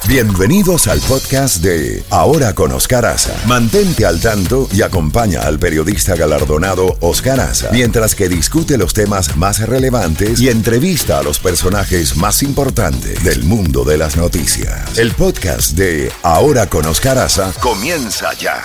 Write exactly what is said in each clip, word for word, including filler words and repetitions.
Bienvenidos al podcast de Ahora con Oscar Aza. Mantente al tanto y acompaña al periodista galardonado Oscar Aza mientras que discute los temas más relevantes y entrevista a los personajes más importantes del mundo de las noticias. El podcast de Ahora con Oscar Aza comienza ya.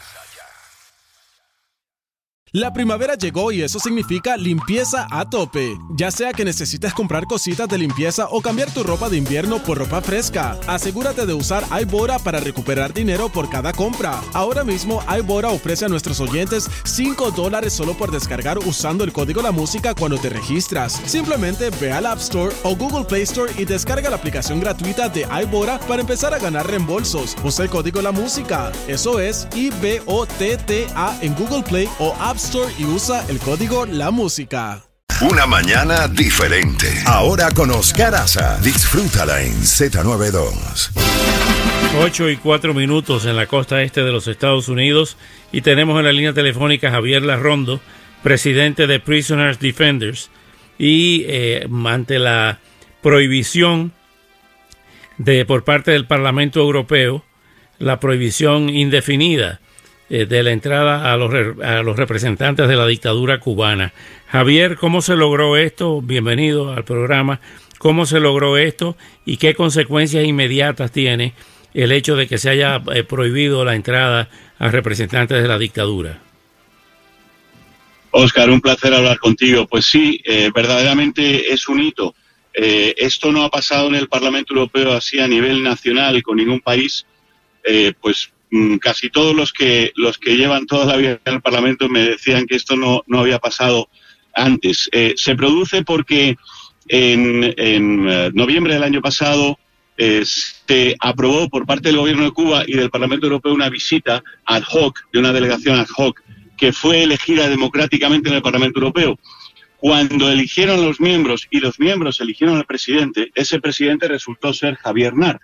La primavera llegó y eso significa limpieza a tope. Ya sea que necesites comprar cositas de limpieza o cambiar tu ropa de invierno por ropa fresca, asegúrate de usar iBora para recuperar dinero por cada compra. Ahora mismo iBora ofrece a nuestros oyentes cinco dólares solo por descargar usando el código La Música cuando te registras. Simplemente ve al App Store o Google Play Store y descarga la aplicación gratuita de iBora para empezar a ganar reembolsos. Usa el código La Música. Eso es I B O T T A en Google Play o App Store y usa el código La Música. Una mañana diferente. Ahora con Oscar Aza. Disfrútala en Z noventa y dos. ocho y cuatro minutos en la costa este de los Estados Unidos y tenemos en la línea telefónica a Javier Larrondo, presidente de Prisoners Defenders, y eh, ante la prohibición de por parte del Parlamento Europeo, la prohibición indefinida de la entrada a los, a los representantes de la dictadura cubana. Javier, ¿cómo se logró esto? Bienvenido al programa. ¿Cómo se logró esto y qué consecuencias inmediatas tiene el hecho de que se haya eh, prohibido la entrada a representantes de la dictadura? Oscar, un placer hablar contigo. Pues sí, eh, verdaderamente es un hito. Eh, esto no ha pasado en el Parlamento Europeo así a nivel nacional con ningún país, eh, pues casi todos los que los que llevan toda la vida en el Parlamento me decían que esto no, no había pasado antes. Eh, se produce porque en, en uh, noviembre del año pasado eh, se aprobó por parte del gobierno de Cuba y del Parlamento Europeo una visita ad hoc, de una delegación ad hoc, que fue elegida democráticamente en el Parlamento Europeo. Cuando eligieron los miembros y los miembros eligieron al presidente, ese presidente resultó ser Javier Nart.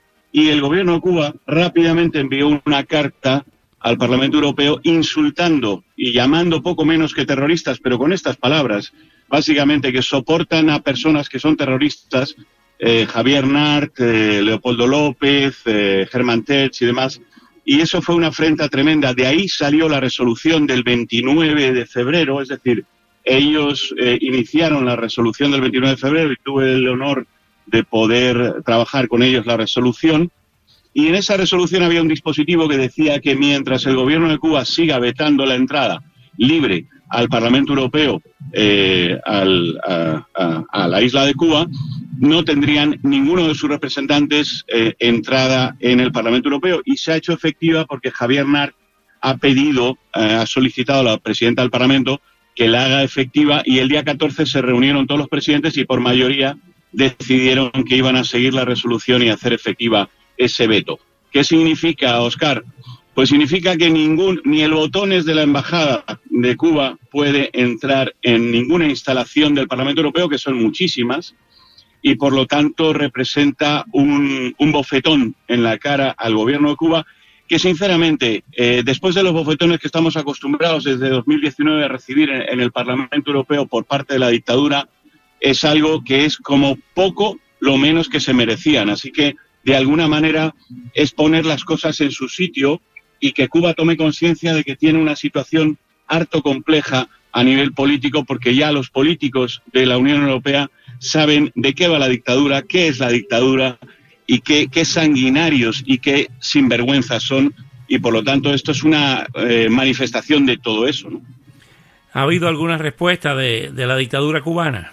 Y el gobierno de Cuba rápidamente envió una carta al Parlamento Europeo insultando y llamando poco menos que terroristas, pero con estas palabras, básicamente que soportan a personas que son terroristas, eh, Javier Nart, eh, Leopoldo López, eh, Germán Terz y demás. Y eso fue una afrenta tremenda. De ahí salió la resolución del veintinueve de febrero, es decir, ellos eh, iniciaron la resolución del veintinueve de febrero y tuve el honor de poder trabajar con ellos la resolución, y en esa resolución había un dispositivo que decía que mientras el gobierno de Cuba siga vetando la entrada libre al Parlamento Europeo, eh, al, a, a, a la isla de Cuba, no tendrían ninguno de sus representantes eh, entrada en el Parlamento Europeo, y se ha hecho efectiva porque Javier Nart ha pedido, eh, ha solicitado a la presidenta del Parlamento que la haga efectiva, y el día catorce se reunieron todos los presidentes y por mayoría decidieron que iban a seguir la resolución y hacer efectiva ese veto. ¿Qué significa, Oscar? Pues significa que ningún, ni el botones de la Embajada de Cuba puede entrar en ninguna instalación del Parlamento Europeo, que son muchísimas, y por lo tanto representa un, un bofetón en la cara al gobierno de Cuba, que sinceramente, eh, después de los bofetones que estamos acostumbrados desde dos mil diecinueve a recibir en, en el Parlamento Europeo por parte de la dictadura, es algo que es como poco lo menos que se merecían. Así que, de alguna manera, es poner las cosas en su sitio y que Cuba tome conciencia de que tiene una situación harto compleja a nivel político, porque ya los políticos de la Unión Europea saben de qué va la dictadura, qué es la dictadura y qué, qué sanguinarios y qué sinvergüenzas son, y por lo tanto esto es una eh, manifestación de todo eso, ¿no? ¿Ha habido alguna respuesta de, de la dictadura cubana?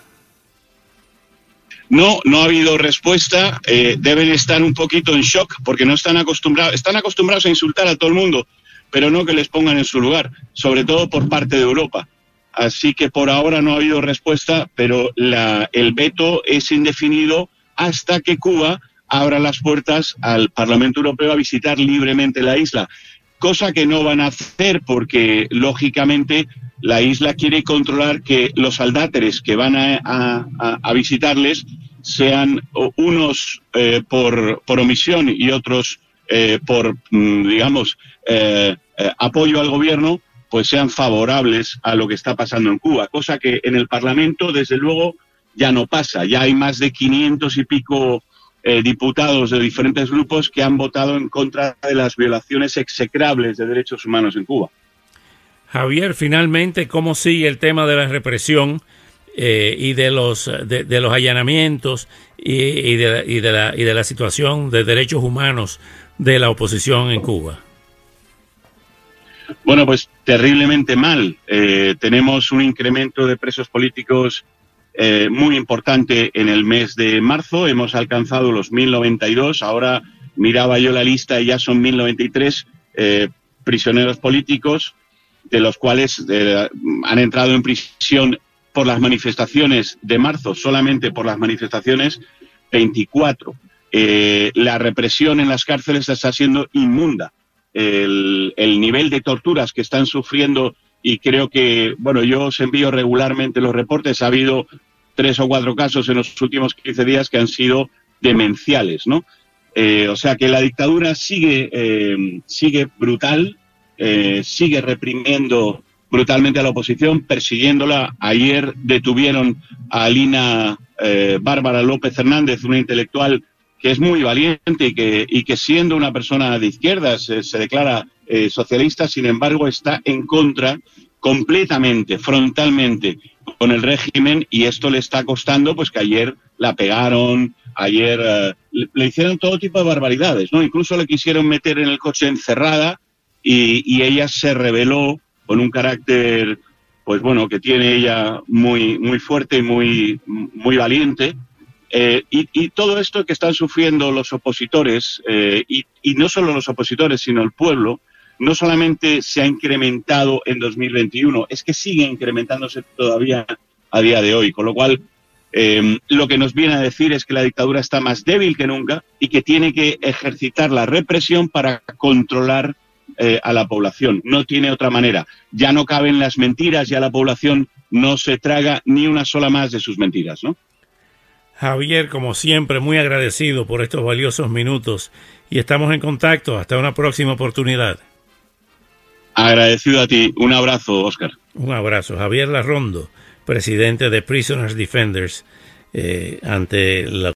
No, no ha habido respuesta. Eh, deben estar un poquito en shock porque no están acostumbrados, están acostumbrados a insultar a todo el mundo, pero no que les pongan en su lugar, sobre todo por parte de Europa. Así que por ahora no ha habido respuesta, pero la, el veto es indefinido hasta que Cuba abra las puertas al Parlamento Europeo a visitar libremente la isla, cosa que no van a hacer porque, lógicamente, la isla quiere controlar que los aldáteres que van a, a, a visitarles sean unos eh, por, por omisión y otros eh, por, digamos, eh, eh, apoyo al gobierno, pues sean favorables a lo que está pasando en Cuba, cosa que en el Parlamento, desde luego, ya no pasa. Ya hay más de quinientos y pico eh, diputados de diferentes grupos que han votado en contra de las violaciones execrables de derechos humanos en Cuba. Javier, finalmente, ¿cómo sigue el tema de la represión eh, y de los de, de los allanamientos y, y, de la, y, de la, y de la situación de derechos humanos de la oposición en Cuba? Bueno, pues terriblemente mal. Eh, tenemos un incremento de presos políticos eh, muy importante en el mes de marzo. Hemos alcanzado los mil noventa y dos. Ahora miraba yo la lista y ya son mil noventa y tres eh, prisioneros políticos, de los cuales eh, han entrado en prisión por las manifestaciones de marzo, solamente por las manifestaciones, veinticuatro. Eh, la represión en las cárceles está siendo inmunda. El, el nivel de torturas que están sufriendo, y creo que, bueno, yo os envío regularmente los reportes, ha habido tres o cuatro casos en los últimos quince días que han sido demenciales, ¿no? Eh, o sea que la dictadura sigue, eh, sigue brutal, eh, sigue reprimiendo brutalmente a la oposición, persiguiéndola. Ayer detuvieron a Alina eh, Bárbara López Hernández, una intelectual que es muy valiente y que, y que siendo una persona de izquierdas se, se declara eh, socialista, sin embargo está en contra completamente, frontalmente con el régimen, y esto le está costando pues que ayer la pegaron, ayer eh, le, le hicieron todo tipo de barbaridades, ¿no? Incluso le quisieron meter en el coche encerrada y, y ella se rebeló con un carácter, pues bueno, que tiene ella muy, muy fuerte y muy, muy valiente. Eh, y, y todo esto que están sufriendo los opositores, eh, y, y no solo los opositores, sino el pueblo, no solamente se ha incrementado en dos mil veintiuno, es que sigue incrementándose todavía a día de hoy. Con lo cual, eh, lo que nos viene a decir es que la dictadura está más débil que nunca y que tiene que ejercitar la represión para controlar eh, a la población. No tiene otra manera. Ya no caben las mentiras, ya la población no se traga ni una sola más de sus mentiras, ¿no? Javier, como siempre, muy agradecido por estos valiosos minutos y estamos en contacto. Hasta una próxima oportunidad. Agradecido a ti. Un abrazo, Óscar. Un abrazo. Javier Larrondo, presidente de Prisoners Defenders, eh, ante la